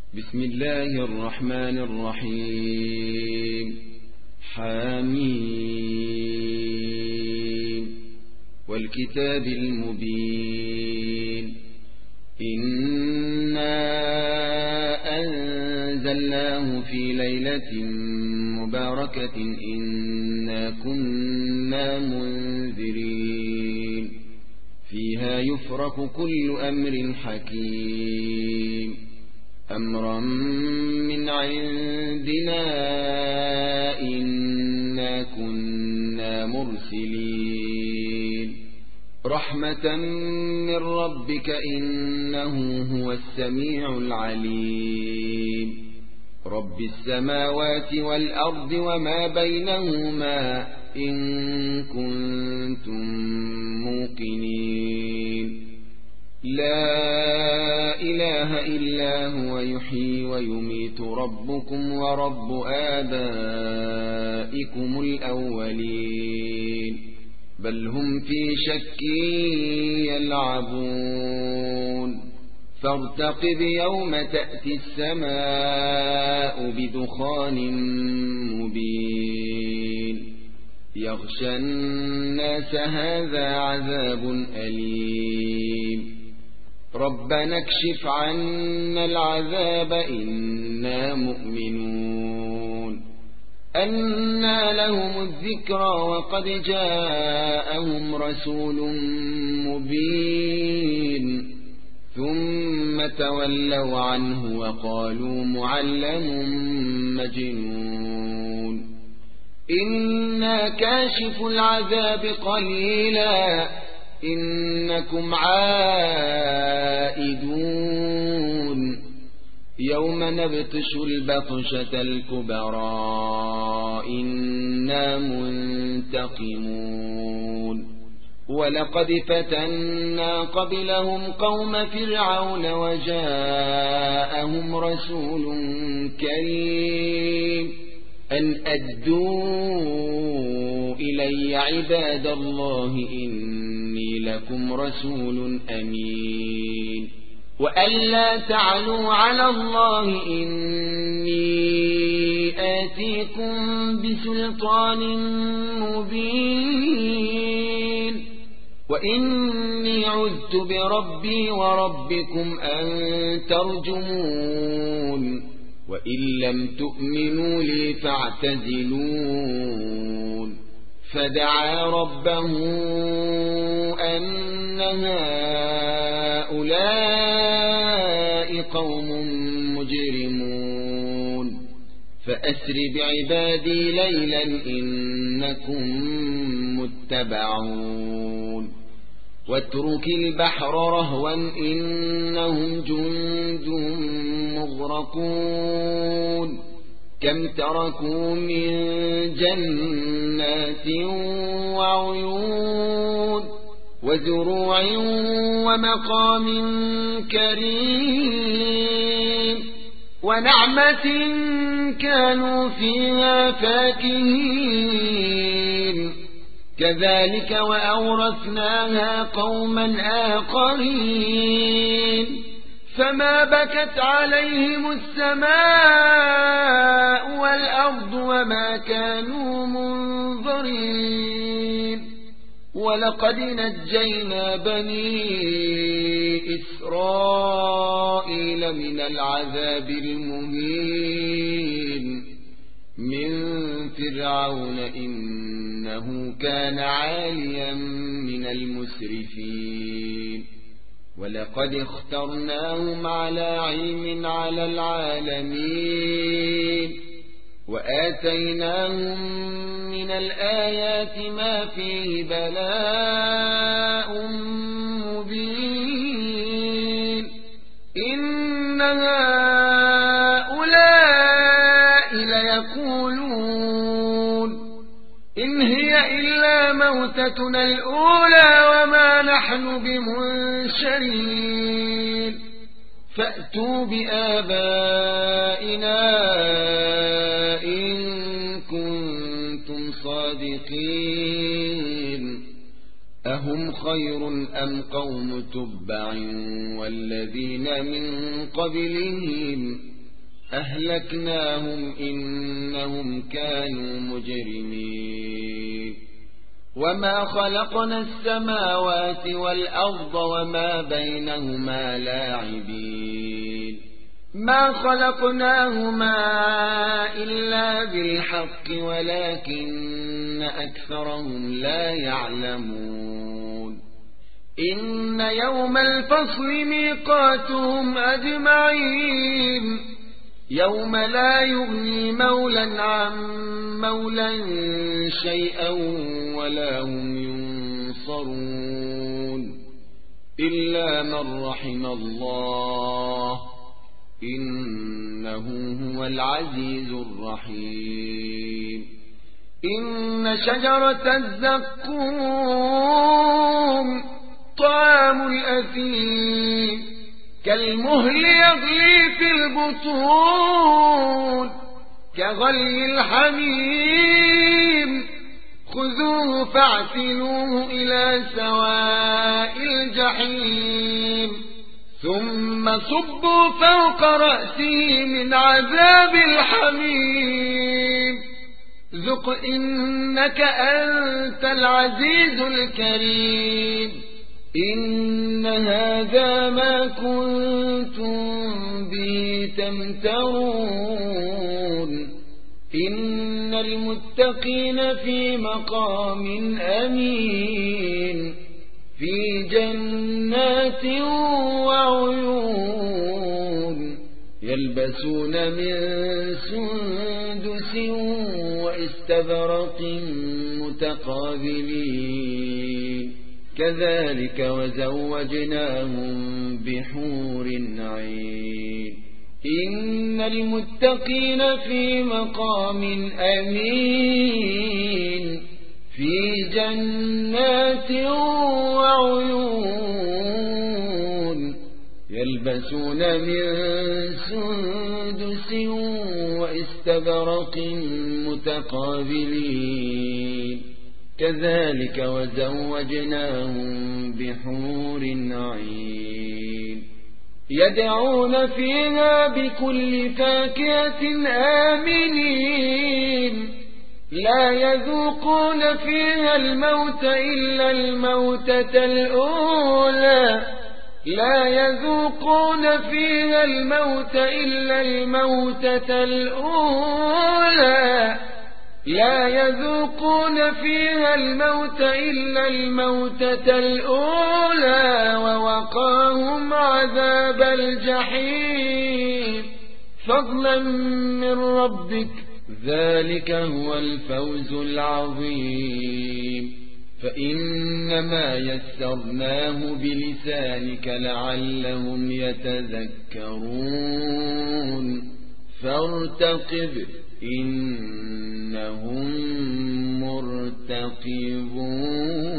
بسم الله الرحمن الرحيم. حميم والكتاب المبين. إنا أنزلناه في ليلة مباركة إنا كنا منذرين فيها يفرق كل أمر حكيم أمرا من عندنا إنا كنا مرسلين رحمة من ربك إنه هو السميع العليم رب السماوات والأرض وما بينهما إن كنتم موقنين لا إله إلا هو يحيي ويميت ربكم ورب آبائكم الأولين بل هم في شك يلعبون فارتقب يوم تأتي السماء بدخان مبين يغشى الناس هذا عذاب أليم ربنا اكشف عنا العذاب إنا مؤمنون أنى لهم الذكرى وقد جاءهم رسول مبين ثم تولوا عنه وقالوا معلم مجنون إنا كاشف العذاب قليلا إنكم عائدون يوم نبطش البطشة الكبرى إنا منتقمون ولقد فتنا قبلهم قوم فرعون وجاءهم رسول كريم أن أدوا إلي عباد الله إني لكم رسول أمين وأن لا تعلوا على الله إني آتيكم بسلطان مبين وإني عذت بربي وربكم أن ترجمون وإن لم تؤمنوا لي فاعتزلون فدعا ربه أن هؤلاء قوم مجرمون فأسر بعبادي ليلا إنكم متبعون واترك البحر رهوا إنهم جند مغرقون كم تركوا من جنات وعيون وزروع ومقام كريم ونعمة كانوا فيها فاكهين كذلك وأورثناها قوما آخرين فما بكت عليهم السماء والأرض وما كانوا منظرين ولقد نجينا بني إسرائيل من العذاب المهين من فرعون إنه كان عاليا من المسرفين ولقد اخترناهم على علم على العالمين وآتيناهم من الآيات ما فيه بلاء مبين إن هؤلاء ليقولون إن هي إلا موتتنا الأولى وما نحن بمنشرين فأتوا بآبائنا إن كنتم صادقين أهم خير أم قوم تبع والذين من قبلهم أهلكناهم إنهم كانوا مجرمين وما خلقنا السماوات والأرض وما بينهما لاعبين ما خلقناهما إلا بالحق ولكن أكثرهم لا يعلمون إن يوم الفصل ميقاتهم أجمعين يوم لا يغني مولا عن مولا شيئا ولا هم ينصرون إلا من رحم الله إنه هو العزيز الرحيم إن شجرة الزقوم طعام الأثيم كالمهل يغلي في البطون كغلي الحميم خذوه فاعتلوه إلى سواء الجحيم ثم صبوا فوق رأسه من عذاب الحميم ذق إنك أنت العزيز الكريم إن هذا ما كنتم به تمترون إن المتقين في مقام أمين في جنات وعيون يلبسون من سندس واستبرق متقابلين كذلك وزوجناهم بحور عين إن المتقين في مقام أمين في جنات وعيون يلبسون من سندس واستبرق متقابلين كذلك وزوجناهم بحور عين يدعون فيها بكل فاكهة آمنين لا يذوقون فيها الموت إلا الموتة الأولى لا يذوقون فيها الموت إلا الموتة الأولى لا يذوقون فيها الموت إلا الموتة الأولى ووقاهم عذاب الجحيم فضلا من ربك ذلك هو الفوز العظيم فإنما يسرناه بلسانك لعلهم يتذكرون فارتقب إنهم مرتقبون